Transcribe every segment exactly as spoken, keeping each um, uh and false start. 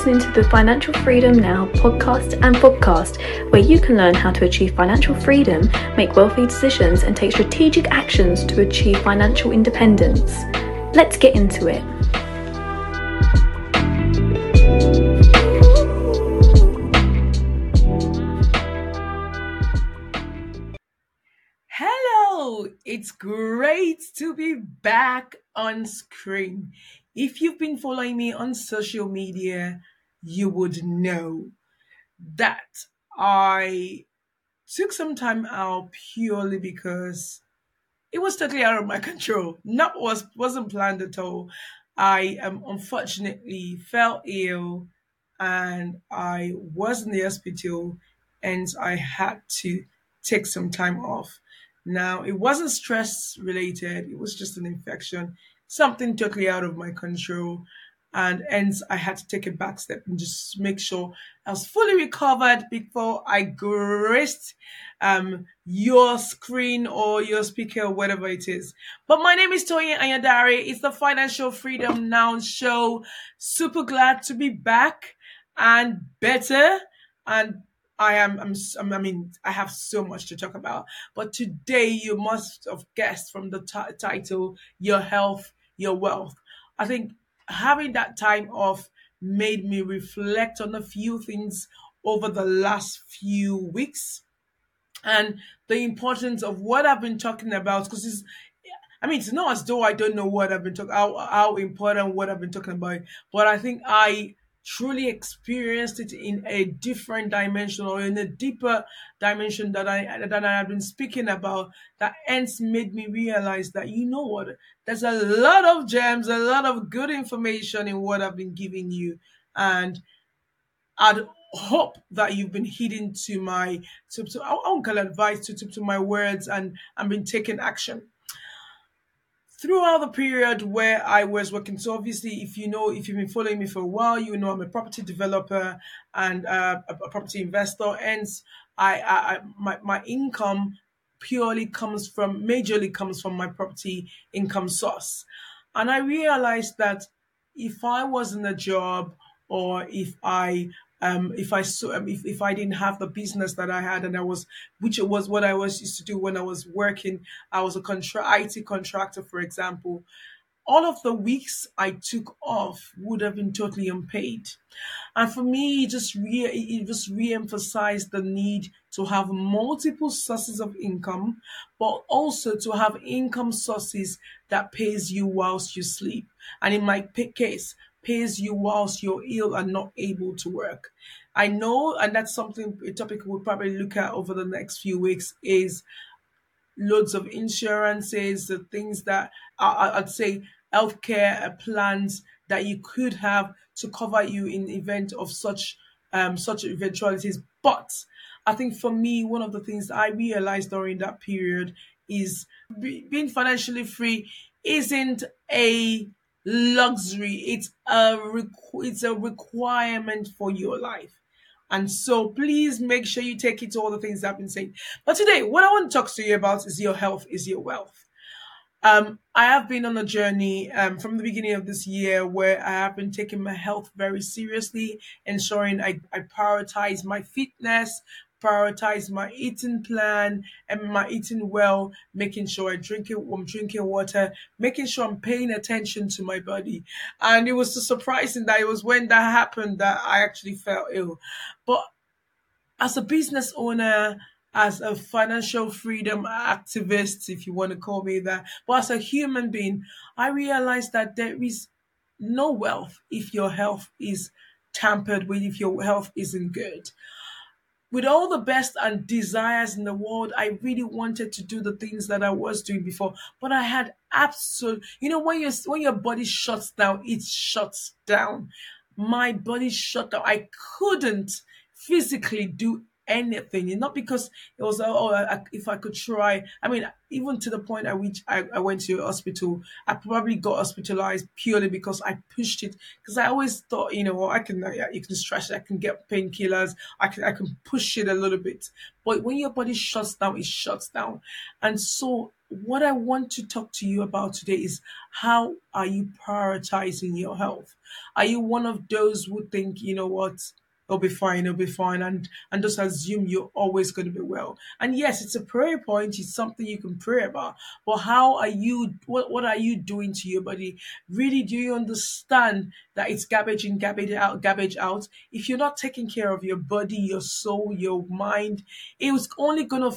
listening to the Financial Freedom Now podcast and podcast, where you can learn how to achieve financial freedom, make wealthy decisions, and take strategic actions to achieve financial independence. Let's get into it. Hello, it's great to be back on screen. If you've been following me on social media, you would know that I took some time out purely because it was totally out of my control. Not was wasn't planned at all. I um, unfortunately fell ill and I was in the hospital and I had to take some time off. Now, it wasn't stress related, it was just an infection, something totally out of my control. And hence, I had to take a back step and just make sure I was fully recovered before I graced um, your screen or your speaker or whatever it is. But my name is Toyin Ayadare. It's the Financial Freedom Now show. Super glad to be back and better. And I am, I'm, s- I'm- I mean, I have so much to talk about. But today, you must have guessed from the ti- title, Your Health, Your Wealth. I think having that time off made me reflect on a few things over the last few weeks and the importance of what I've been talking about. Because it's, I mean, it's not as though I don't know what I've been talking, how, how important what I've been talking about, but I think I truly experienced it in a different dimension or in a deeper dimension that I that I have been speaking about. That hence made me realize that you know what, there's a lot of gems, a lot of good information in what I've been giving you, and I'd hope that you've been heeding to my to, to I won't call advice to, to to my words and and been taking action throughout the period where I was working. So obviously, if you know, if you've been following me for a while, you know I'm a property developer and uh, a, a property investor. Hence, I, I, I my my income purely comes from, majorly comes from my property income source, and I realized that if I was in a job or if I um if I so um, if, if I didn't have the business that I had and I was, which it was what I was used to do when I was working, I was a contra- I T contractor, for example. All of the weeks I took off would have been totally unpaid. And for me, it just re it just re-emphasized the need to have multiple sources of income, but also to have income sources that pays you whilst you sleep. And in my pa- case, pays you whilst you're ill and not able to work. I know, and that's something, a topic we'll probably look at over the next few weeks, is loads of insurances, the things that I, I- I'd say healthcare uh, plans that you could have to cover you in event of such um such eventualities. But I think for me, one of the things that I realized during that period is be, being financially free isn't a luxury. It's a requ- it's a requirement for your life. And so please make sure you take it to all the things that I've been saying. But today, what I want to talk to you about is your health is your wealth. Um, I have been on a journey um, from the beginning of this year where I have been taking my health very seriously, ensuring I, I prioritize my fitness, prioritize my eating plan and my eating well, making sure I drink it, I'm drinking water, making sure I'm paying attention to my body. And it was so surprising that it was when that happened that I actually fell ill. But as a business owner, as a financial freedom activist, if you want to call me that, but as a human being, I realized that there is no wealth if your health is tampered with, if your health isn't good. With all the best and desires in the world, I really wanted to do the things that I was doing before, but I had absolute, you know, when you when your body shuts down, it shuts down. My body shut down. I couldn't physically do anything. It's not because it was, oh, I, if I could try. I mean, even to the point at which I, I went to a hospital, I probably got hospitalized purely because I pushed it. Because I always thought, you know, well, I can, yeah, you can stretch it, I can get painkillers, I can, I can push it a little bit. But when your body shuts down, it shuts down. And so, what I want to talk to you about today is how are you prioritizing your health? Are you one of those who think, you know what, it'll be fine, it'll be fine, and and just assume you're always going to be well? And yes, it's a prayer point, it's something you can pray about. But how are you? What what are you doing to your body? Really, do you understand that it's garbage in, garbage out, garbage out? If you're not taking care of your body, your soul, your mind, it's only gonna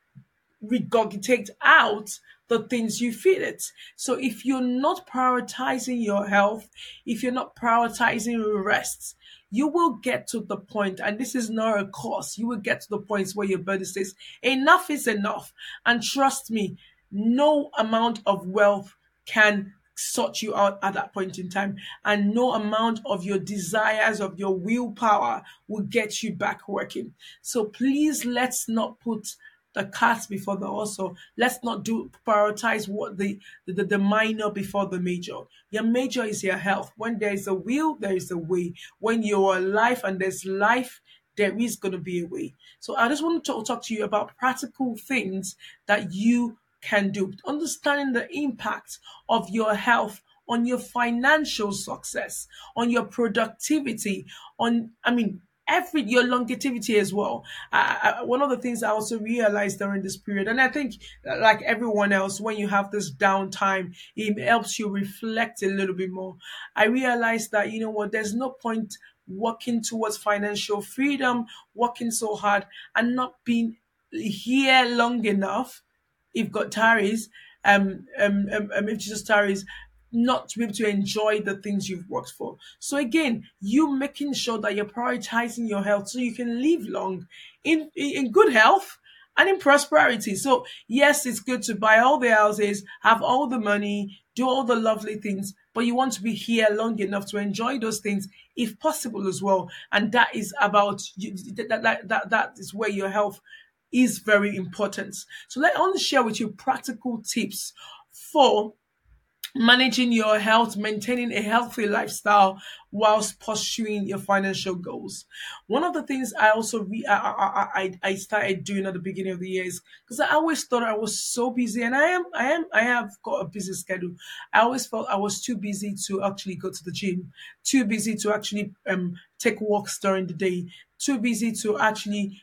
regurgitate out the things you feed it. So if you're not prioritizing your health, if you're not prioritizing rest, you will get to the point, and this is not a course, you will get to the point where your body says, enough is enough. And trust me, no amount of wealth can sort you out at that point in time, and no amount of your desires, of your willpower, will get you back working. So please, let's not put the cart before the horse. So let's not do prioritize what the, the the minor before the major. Your major is your health. When there is a will, there is a way. When you're alive and there's life, there is going to be a way. So I just want to talk, talk to you about practical things that you can do. Understanding the impact of your health on your financial success, on your productivity, on, I mean, every your longevity as well. I, I, one of the things I also realized during this period, and I think uh, like everyone else, when you have this downtime, it helps you reflect a little bit more. I realized that, you know what, there's no point working towards financial freedom, working so hard, and not being here long enough. If God tarries, um, um, um, um, if Jesus tarries, not to be able to enjoy the things you've worked for. So again, you making sure that you're prioritizing your health so you can live long in in good health and in prosperity. So yes, it's good to buy all the houses, have all the money, do all the lovely things, but you want to be here long enough to enjoy those things if possible as well. And that is about you, that, that, that, that is where your health is very important. So let I want to share with you practical tips for managing your health, maintaining a healthy lifestyle whilst pursuing your financial goals. One of the things I also re- I, I, I, I started doing at the beginning of the year is because I always thought I was so busy, and I am I am I have got a busy schedule. I always felt I was too busy to actually go to the gym, too busy to actually um take walks during the day, too busy to actually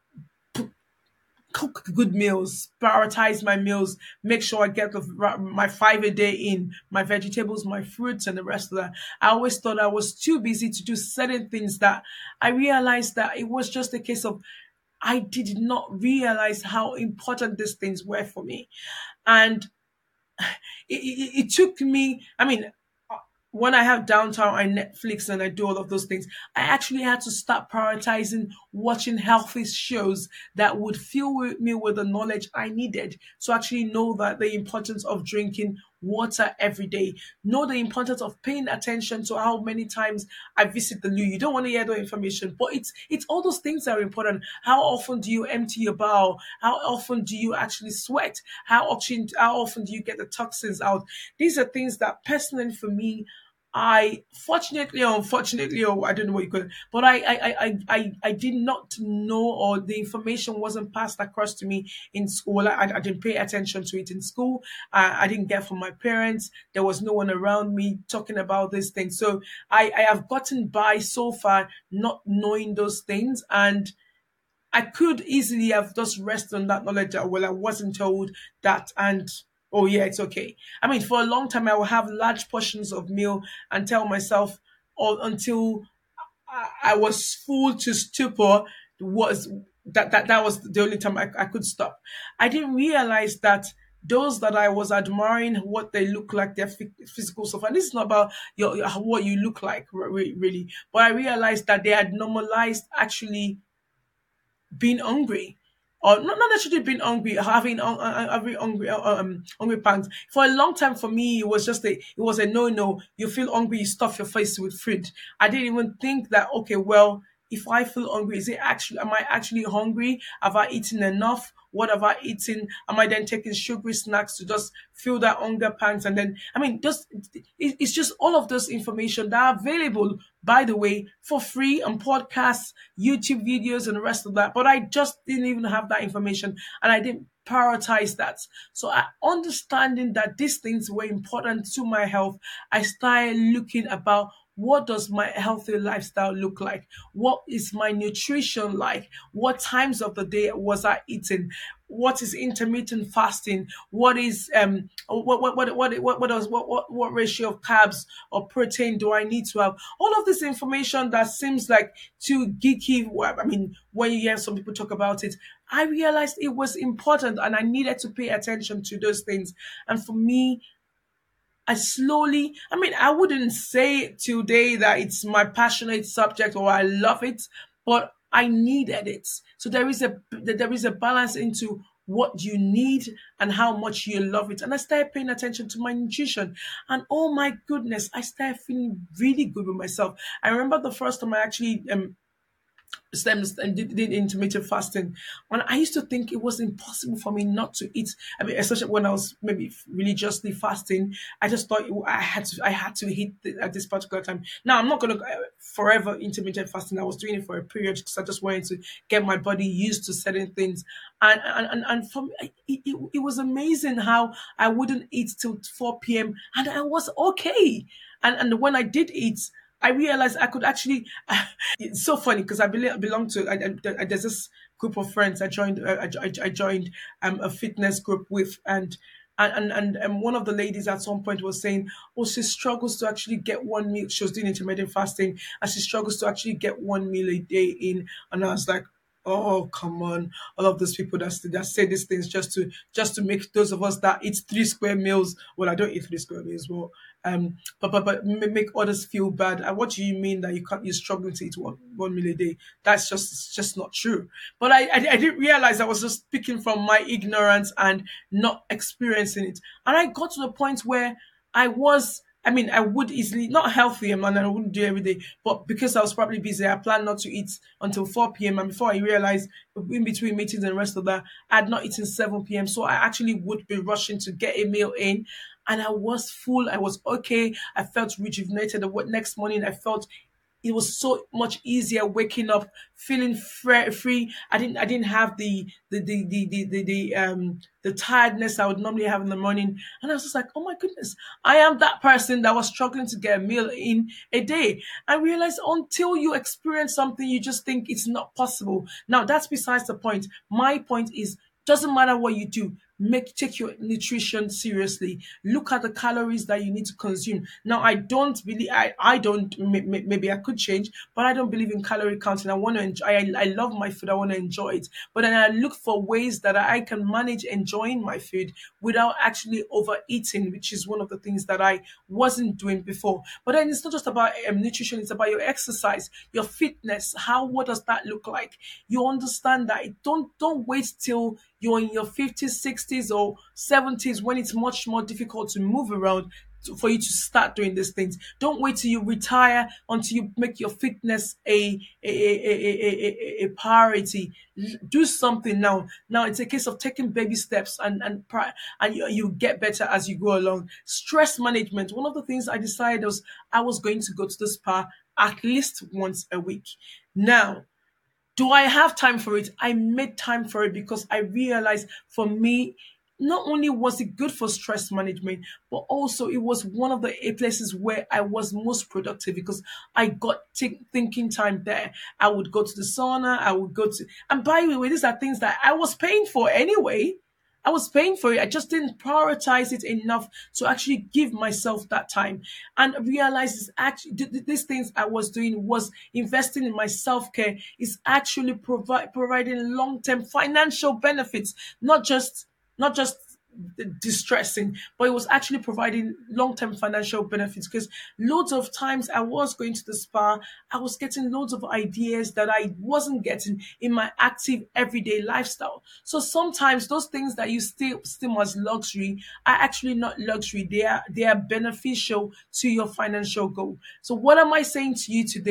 cook good meals, prioritize my meals, make sure I get the, my five a day in, my vegetables, my fruits, and the rest of that. I always thought I was too busy to do certain things that I realized that it was just a case of I did not realize how important these things were for me. And it, it, it took me, I mean, when I have downtime, I Netflix and I do all of those things. I actually had to start prioritizing watching healthy shows that would fill me with the knowledge I needed to actually know that the importance of drinking water every day, know the importance of paying attention to how many times I visit the loo. You don't want to hear the information, but it's it's all those things that are important. How often do you empty your bowel? How often do you actually sweat? How often how often do you get the toxins out? These are things that personally for me, I fortunately or unfortunately, or I don't know what you call it, but I I, I, I, I did not know, or the information wasn't passed across to me in school. I, I didn't pay attention to it in school. I, I didn't get from my parents. There was no one around me talking about these things. So I, I have gotten by so far not knowing those things, and I could easily have just rested on that knowledge that, well, I wasn't told that, and oh yeah, it's okay. I mean, for a long time, I will have large portions of meal and tell myself, or until I, I was full to stupor, was that that that was the only time I, I could stop. I didn't realize that those that I was admiring, what they look like, their physical stuff, and this is not about your, your what you look like really, but I realized that they had normalized actually being hungry, or not, not necessarily being hungry, having uh, uh, having hungry uh, um hungry pangs. For a long time, for me, it was just a it was a no no. You feel hungry, you stuff your face with food. I didn't even think that, okay, well, if I feel hungry, is it actually, am I actually hungry? Have I eaten enough? What have I eaten? Am I then taking sugary snacks to just fill that hunger pangs? And then, I mean, just it- it's just all of those information that are available, by the way, for free on podcasts, YouTube videos, and the rest of that. But I just didn't even have that information, and I didn't prioritize that. So, I, understanding that these things were important to my health, I started looking about, what does my healthy lifestyle look like? What is my nutrition like? What times of the day was I eating? What is intermittent fasting? What is um what what what what what what does what what, what ratio of carbs or protein do I need to have? All of this information that seems like too geeky. well, I mean, when you hear some people talk about it, I realized it was important and I needed to pay attention to those things. And for me, I slowly, I mean, I wouldn't say today that it's my passionate subject or I love it, but I needed it. So there is a there is a balance into what you need and how much you love it. And I started paying attention to my nutrition. And oh my goodness, I started feeling really good with myself. I remember the first time I actually um stems and did, did intermittent fasting. When I used to think it was impossible for me not to eat. I mean, especially when I was maybe religiously fasting, I just thought it- I had to. I had to hit the, at this particular time. Now I'm not gonna uh, forever intermittent fasting. I was doing it for a period because I just wanted to get my body used to certain things. And and and, and for me, it, it, it was amazing how I wouldn't eat till four p m and I was okay. And and when I did eat, I realized I could actually. It's so funny because I bel- belong to. I, I, there's this group of friends I joined. uh, I, I, I joined um, a fitness group with, and and and and one of the ladies at some point was saying, "Oh, she struggles to actually get one meal." She was doing intermittent fasting, and she struggles to actually get one meal a day in. And I was like, "Oh, come on!" All of those people that that say these things just to just to make those of us that eat three square meals. Well, I don't eat three square meals, but um, but but but ma- make others feel bad. And what do you mean that you can't? You're struggling to eat one one meal a day? That's just it's just not true. But I, I I didn't realize I was just speaking from my ignorance and not experiencing it. And I got to the point where I was. I mean, I would easily not healthy, and I wouldn't do it every day. But because I was probably busy, I planned not to eat until four p m. And before I realized, in between meetings and the rest of that, I had not eaten seven p m. So I actually would be rushing to get a meal in, and I was full. I was okay. I felt rejuvenated. The next morning, I felt it was so much easier waking up feeling fre- free. I didn't I didn't have the the the the the, the, the um the tiredness I would normally have in the morning. And I was just like, oh my goodness, I am that person that was struggling to get a meal in a day. I realized until you experience something, you just think it's not possible. Now that's besides the point. My point is, doesn't matter what you do, make take your nutrition seriously. Look at the calories that you need to consume. Now I don't believe i i don't may- may- maybe I could change, but I don't believe in calorie counting. I want to enjoy. I, I love my food. I want to enjoy it, but then I look for ways that I can manage enjoying my food without actually overeating, which is one of the things that I wasn't doing before. But then it's not just about um, nutrition, it's about your exercise, your fitness. How What does that look like? You understand that. Don't don't wait till you're in your fifties, sixties, or seventies when it's much more difficult to move around to- for you to start doing these things. Don't wait till you retire until you make your fitness a a, a, a, a, a- a priority. Do something now. Now it's a case of taking baby steps, and and pri- and you, you get better as you go along. Stress management. One of the things I decided was I was going to go to the spa at least once a week. Now, do I have time for it? I made time for it because I realized for me, not only was it good for stress management, but also it was one of the places where I was most productive because I got thi- thinking time there. I would go to the sauna, I would go to, and by the way, these are things that I was paying for anyway. I was paying for it. I just didn't prioritize it enough to actually give myself that time and realize it's actually th- th- these things I was doing was investing in my self care is actually provide providing long term financial benefits, not just not just distressing, but it was actually providing long-term financial benefits because loads of times I was going to the spa, I was getting loads of ideas that I wasn't getting in my active everyday lifestyle. So sometimes those things that you still still as luxury are actually not luxury. They are they are beneficial to your financial goal. So what am I saying to you today?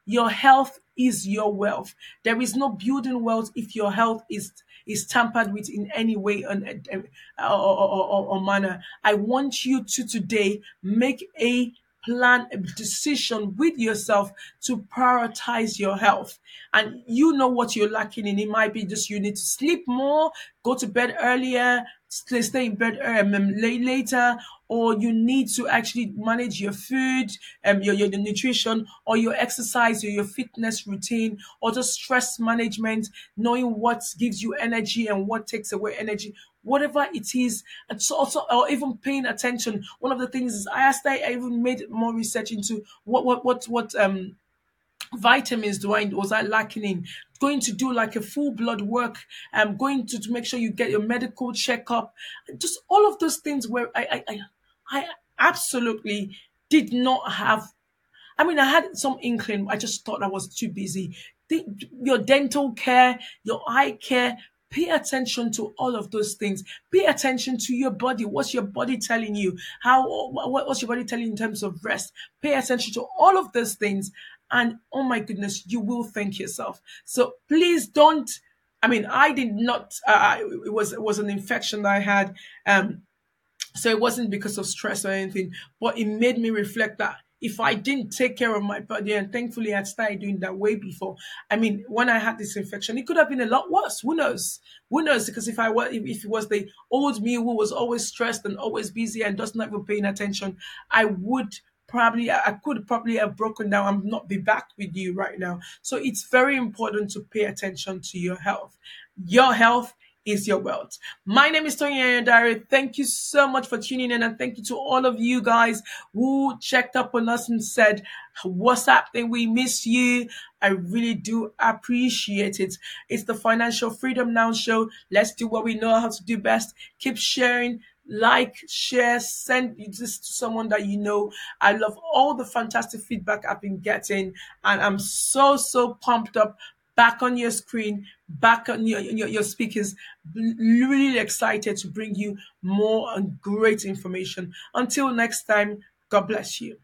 Your health is your wealth. There is no building wealth if your health is is tampered with in any way or, or, or, or manner. I want you to today make a plan, a decision with yourself to prioritize your health. And you know what you're lacking in. It might be just you need to sleep more, go to bed earlier, stay stay in bed um, um, late, later, or you need to actually manage your food, um, your, your your nutrition, or your exercise, or your fitness routine, or just stress management, knowing what gives you energy and what takes away energy, whatever it is. And so also, or even paying attention. One of the things is I asked, I even made more research into what what what what um vitamins do I was I lacking in, going to do like a full blood work, um going to, to make sure you get your medical checkup, just all of those things where I I I, I absolutely did not have. I mean, I had some inkling. I just thought I was too busy. The, your dental care, your eye care, pay attention to all of those things. Pay attention to your body. What's your body telling you? How? What, what's your body telling you in terms of rest? Pay attention to all of those things, and oh my goodness, you will thank yourself. So please don't. I mean, I did not. Uh, it was it was an infection that I had. Um, so it wasn't because of stress or anything, but it made me reflect that if I didn't take care of my body, and thankfully I'd started doing that way before. I mean, when I had this infection, it could have been a lot worse. Who knows? Who knows? Because if I was, if, if it was the old me who was always stressed and always busy and just not even paying attention, I would probably, I could probably have broken down and not be back with you right now. So it's very important to pay attention to your health. Your health is your wealth. My name is Tony Ayodare. Thank you so much for tuning in, and thank you to all of you guys who checked up on us and said, what's happening? We miss you. I really do appreciate it. It's the Financial Freedom Now show. Let's do what we know how to do best. Keep sharing, like, share, send this to someone that you know. I love all the fantastic feedback I've been getting, and I'm so, so pumped up. Back on your screen, back on your, your, your speakers, really excited to bring you more and great information. Until next time, God bless you.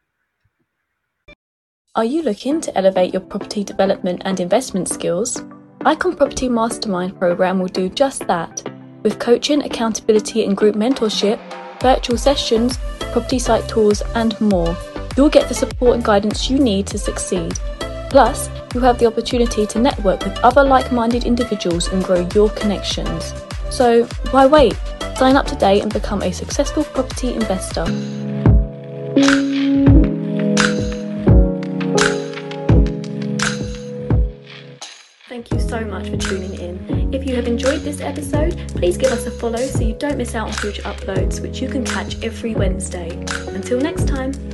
Are you looking to elevate your property development and investment skills? Icon Property Mastermind program will do just that. With coaching, accountability and group mentorship, virtual sessions, property site tours and more, you'll get the support and guidance you need to succeed. Plus, you have the opportunity to network with other like-minded individuals and grow your connections. So, why wait? Sign up today and become a successful property investor. Thank you so much for tuning in. If you have enjoyed this episode, please give us a follow so you don't miss out on future uploads, which you can catch every Wednesday. Until next time.